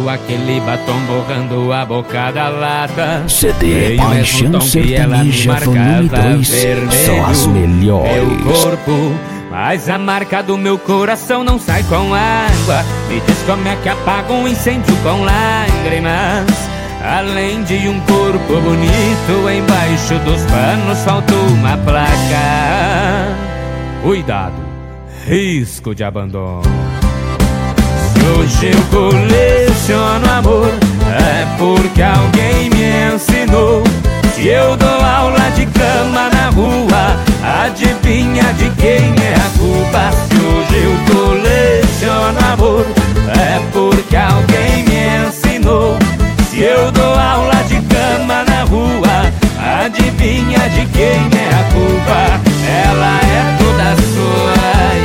aquele batom borrando a boca da lata. CD Paixão Sertaneja Volume 2, só as melhores. Meu corpo, mas a marca do meu coração não sai com água. Me diz como é que apaga um incêndio com lágrimas. Além de um corpo bonito, embaixo dos panos faltou uma placa. Cuidado, risco de abandono. Se hoje eu coleciono amor, é porque alguém me ensinou. Se eu dou aula de cama na rua, adivinha de quem é a culpa? Se hoje eu coleciono amor, é porque alguém me ensinou. Se eu dou aula de cama na rua, adivinha de quem é a culpa? Ela é toda sua.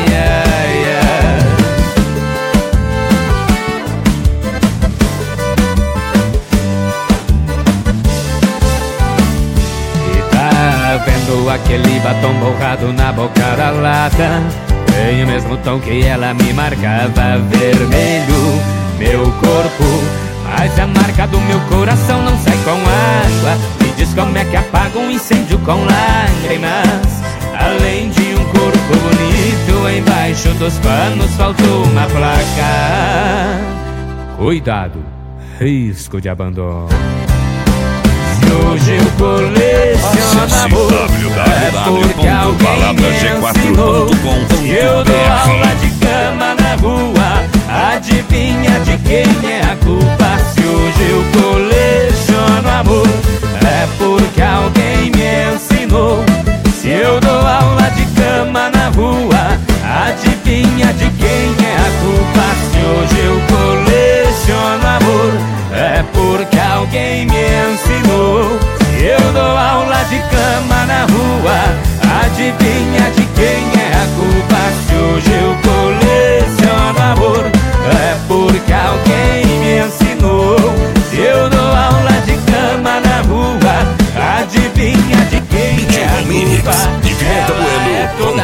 Vendo aquele batom borrado na boca da lata, tem o mesmo tom que ela me marcava, vermelho. Meu corpo, mas a marca do meu coração não sai com água. Me diz como é que apaga um incêndio com lágrimas. Além de um corpo bonito, embaixo dos panos faltou uma placa. Cuidado, risco de abandono. Hoje eu coleciono amor, é porque alguém me ensinou. Se eu dou aula de cama na rua, adivinha de quem é a culpa? Se hoje eu coleciono amor, é porque alguém me ensinou. Se eu dou aula de cama na rua, adivinha de quem é a culpa? Se hoje eu coleciono amor, é porque alguém me ensinou. Se eu dou aula de cama na rua, adivinha de quem é a culpa? Se hoje eu coleciono amor, é porque alguém me ensinou. Se eu dou aula de cama na rua, adivinha de quem é a culpa? De Pimenta Bueno,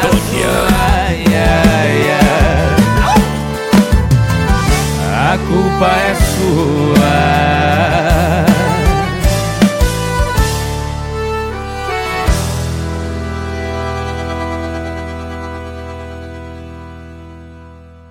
A culpa é sua.